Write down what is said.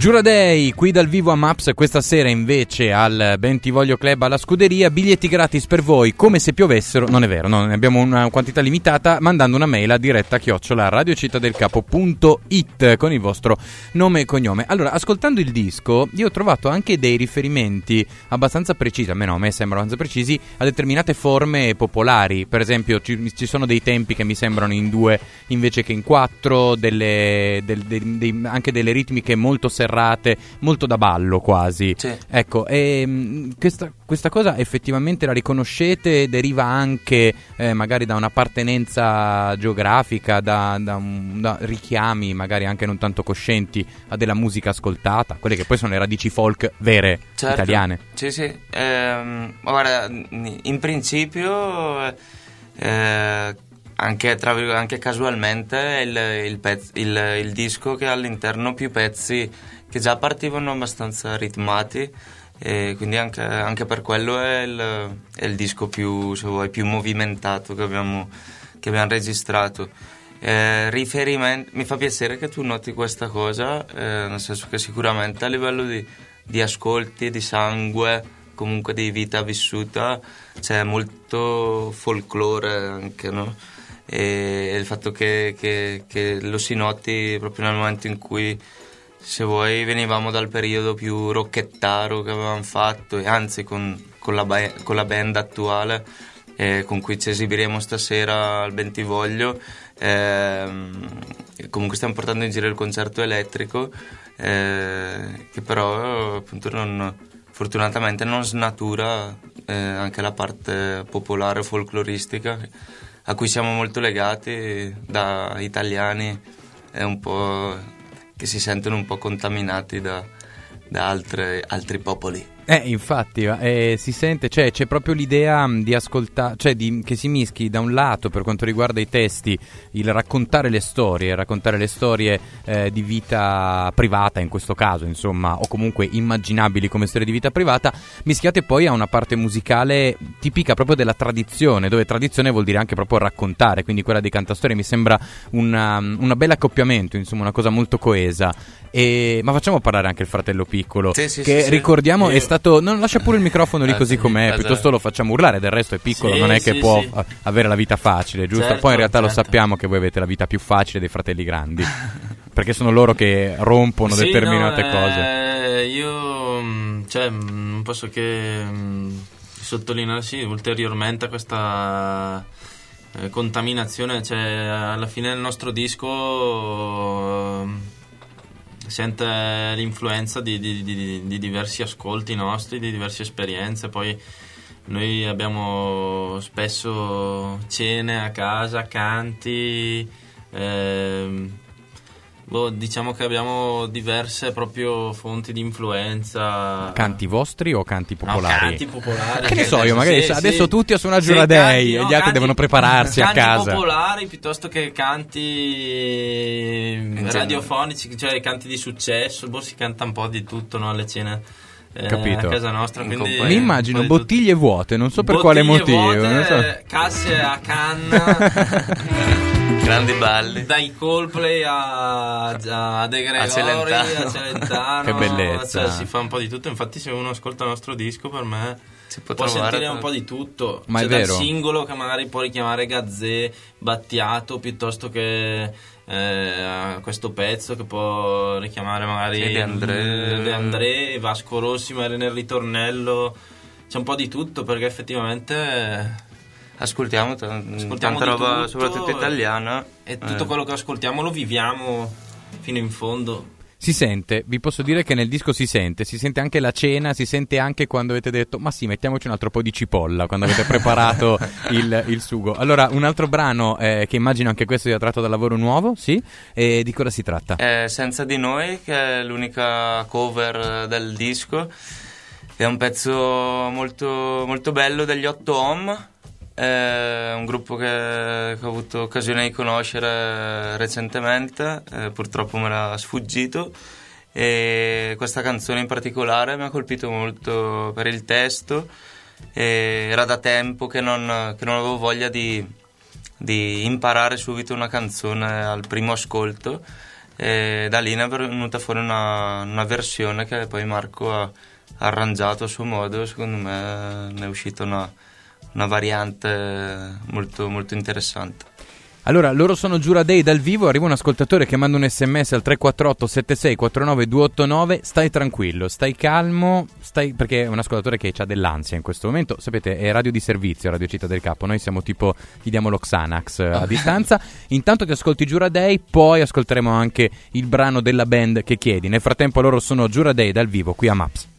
Giura Day qui dal vivo a Maps, questa sera invece al Bentivoglio Club alla Scuderia, biglietti gratis per voi come se piovessero. Non è vero, no, ne abbiamo una quantità limitata, mandando una mail a diretta@radiocittadelcapo.it con il vostro nome e cognome. Allora, ascoltando il disco io ho trovato anche dei riferimenti abbastanza precisi, a me sembrano abbastanza precisi, a determinate forme popolari. Per esempio ci sono dei tempi che mi sembrano in 2 invece che in 4, anche delle ritmiche molto serrate, molto da ballo quasi. Sì. Ecco, questa cosa effettivamente la riconoscete? Deriva anche magari da un'appartenenza geografica, da richiami magari anche non tanto coscienti a della musica ascoltata, quelle che poi sono le radici folk vere, certo, italiane? Sì. Guarda, in principio anche casualmente il disco che ha all'interno più pezzi che già partivano abbastanza ritmati, e quindi anche per quello è il disco più, se vuoi, più movimentato che abbiamo registrato. Mi fa piacere che tu noti questa cosa, nel senso che sicuramente a livello di ascolti, di sangue, comunque di vita vissuta, c'è molto folklore anche, no? E il fatto che lo si noti proprio nel momento in cui, se vuoi, venivamo dal periodo più rocchettaro che avevamo fatto, e anzi con la band attuale con cui ci esibiremo stasera al Bentivoglio, comunque stiamo portando in giro il concerto elettrico, che però appunto fortunatamente non snatura anche la parte popolare folcloristica a cui siamo molto legati da italiani, e un po' che si sentono un po' contaminati da altri popoli. Infatti si sente, cioè c'è proprio l'idea di ascoltare, cioè che si mischi da un lato, per quanto riguarda i testi, il raccontare le storie di vita privata in questo caso, insomma, o comunque immaginabili come storie di vita privata, mischiate poi a una parte musicale tipica proprio della tradizione, dove tradizione vuol dire anche proprio raccontare, quindi quella dei cantastorie mi sembra un bel accoppiamento, insomma, una cosa molto coesa. Ma facciamo parlare anche il fratello piccolo, che ricordiamo è stato. Non lascia pure il microfono lì così com'è, piuttosto lo facciamo urlare, del resto è piccolo, non è che può avere la vita facile, giusto? Certo, poi in realtà lo sappiamo che voi avete la vita più facile dei fratelli grandi, perché sono loro che rompono determinate cose. Io non posso che sottolineare ulteriormente questa contaminazione, cioè alla fine del nostro disco sente l'influenza di diversi ascolti nostri, di diverse esperienze. Poi noi abbiamo spesso cene a casa, canti, diciamo che abbiamo diverse proprio fonti di influenza. Canti vostri o canti popolari? No, canti popolari. Che ne so io, magari adesso tutti sono a Giura Day e gli altri devono prepararsi a casa. Canti popolari piuttosto che canti radiofonici, cioè canti di successo. Si canta un po' di tutto, no, alle cene. Capito. A casa nostra, quindi mi immagino bottiglie vuote, non so per quale motivo, vuote, casse a canna. Grandi balli, dai Coldplay a De Gregori, a Celentano. Che bellezza, si fa un po' di tutto. Infatti se uno ascolta il nostro disco, per me si può sentire un po' di tutto. Ma c'è è vero, dal singolo che magari può richiamare Gazzè, Battiato, piuttosto che questo pezzo che può richiamare magari De André, Vasco Rossi, magari nel ritornello. C'è un po' di tutto, perché effettivamente ascoltiamo tanta roba, soprattutto italiana, e tutto quello che ascoltiamo lo viviamo fino in fondo. Si sente, vi posso dire che nel disco si sente anche la cena, si sente anche quando avete detto ma sì, mettiamoci un altro po' di cipolla, quando avete preparato il sugo. Allora, un altro brano che immagino anche questo sia tratto dal lavoro nuovo, sì? E di cosa si tratta? Senza di noi, che è l'unica cover del disco, è un pezzo molto, molto bello degli 8 Ohm. È un gruppo che ho avuto occasione di conoscere recentemente, purtroppo me l'ha sfuggito, e questa canzone in particolare mi ha colpito molto per il testo. Era da tempo che non avevo voglia di imparare subito una canzone al primo ascolto, e da lì ne è venuta fuori una versione che poi Marco ha arrangiato a suo modo. Secondo me ne è uscita una variante molto, molto interessante. Allora, loro sono Giura Day dal vivo, arriva un ascoltatore che manda un sms al 348 76 49 289, stai tranquillo, stai calmo, perché è un ascoltatore che ha dell'ansia in questo momento, sapete è radio di servizio, Radio Città del Capo, noi siamo tipo, gli diamo lo Xanax a distanza, intanto ti ascolti Giura Day, poi ascolteremo anche il brano della band che chiedi, nel frattempo loro sono Giura Day dal vivo qui a Maps.